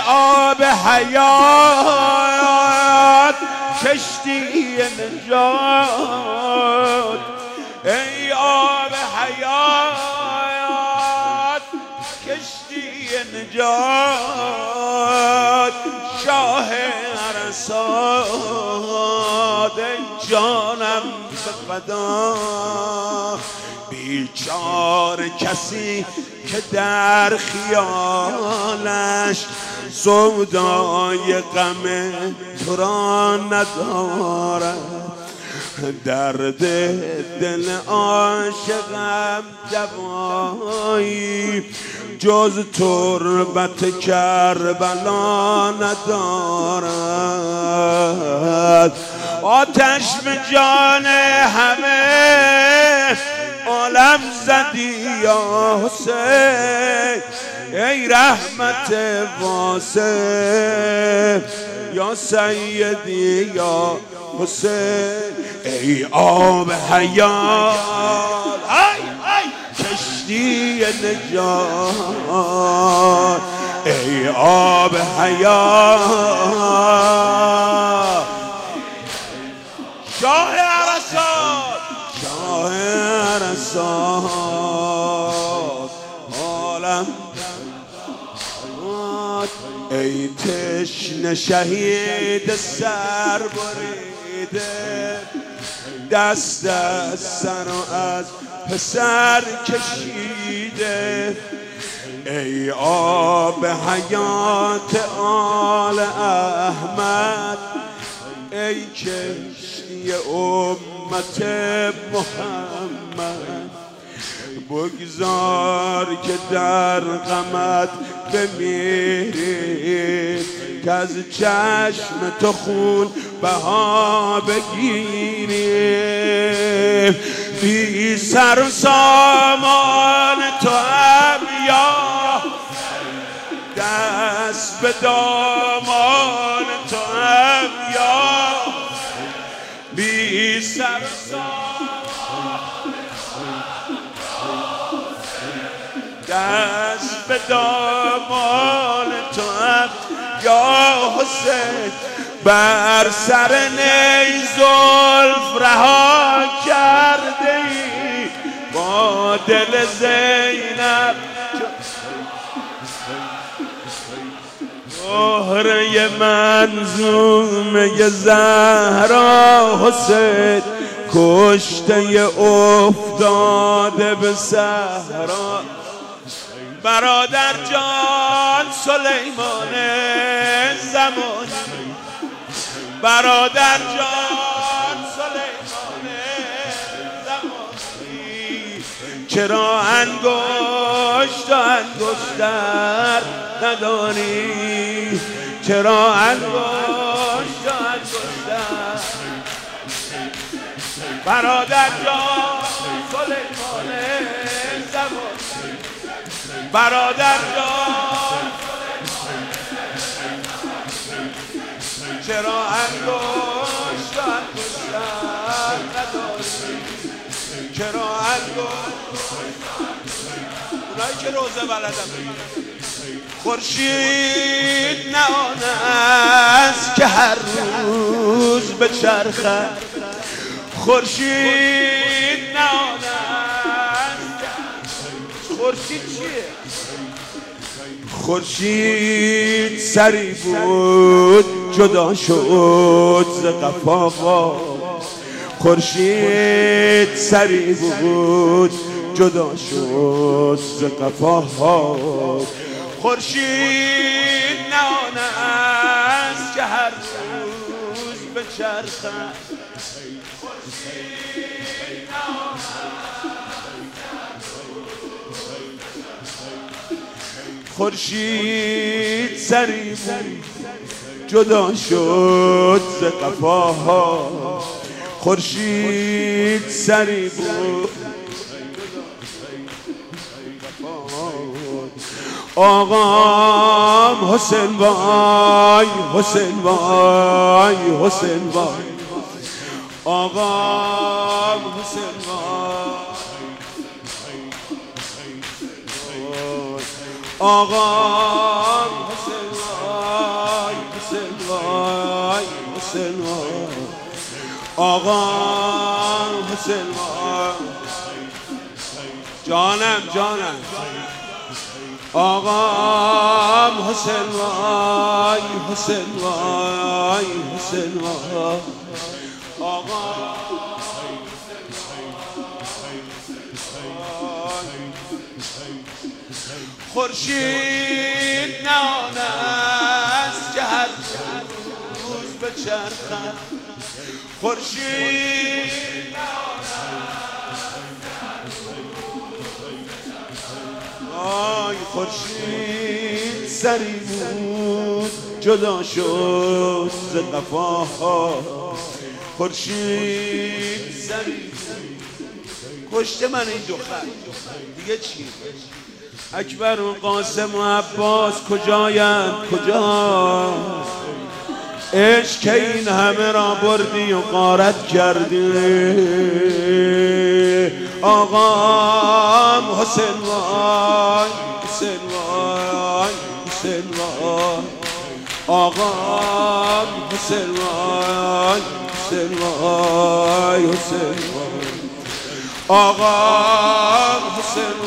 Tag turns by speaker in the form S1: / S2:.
S1: آب حیات کشتی نجات، ای آب حیات کشتی نجات، شاه عرصات ای جانم به فدا. بیچاره کسی که در خیالش سودای غم تو را ندارد، درد دل عاشقم دوایی جز تربت کربلا ندارد. آتش به جان همه عالم زدی یا حسین، ای رحمت واسع یا سیدی یا حسین، ای آب حیات کشتی نجات، ای آب حیات شاه عرصات، شاه عرصات عالم. ای تشنه شهید سر بریده، دست از سر و از پسر کشیده، ای آب حیات آل احمد، ای کشتی امت محمد، بگذار که در غمت بمیری، که از چشم تو خون بها بگیری. بی سر و سامان تو هم یا دست به دامان تو هم یا، بی سر و سامان دست به دامان تو هم یا حسین. بر سر نی زلف رها کرده ای با دل زینب، زهره منظومه زهرا حسین، کشته افتاده به صحرا. برادر جان سلیمان زمانی، برادر جان سلیمان زمانی، چرا انگشت و انگشتر نداری؟ چرا انگشت و انگشتر؟ برادر جان سلیمان زمانی، برادر جان چرا انگشت و انگشتر نداری؟ چرا انگشت اونایی که روزه بلدم بگیرن. خورشید نه آن است که هر روز به چرخد، خورشید نه آن است. خورشید چیه؟ خورشید سری بود جدا شد ز قفا، خورشید سری بود جدا شد ز قفا. خورشید نه آن است که هر روز به چرخد، خورشید نه آن است. خورشید سری بود جدا شد ز قفاها، خورشید سری بود. آقام حسین وای، حسین وای، حسین وای، آقام حسین وای، آقام حسین وای، حسین وای آقا حسین وای جانم آقا حسین وای حسین وای حسین وای آقا خورشید نهان است که هر روز بچرخد خورشید آی خورشید سری بود جدا شد ز قفاها خورشید سری کشته من این دختر دیگه چی؟ اکبر و قاسم و عباس کجاین کجا عشق که این همه را بردی و غارت کردی آقام حسین وای حسین وای حسین وای آقام حسین وای حسین وای حسین وای آقام حسین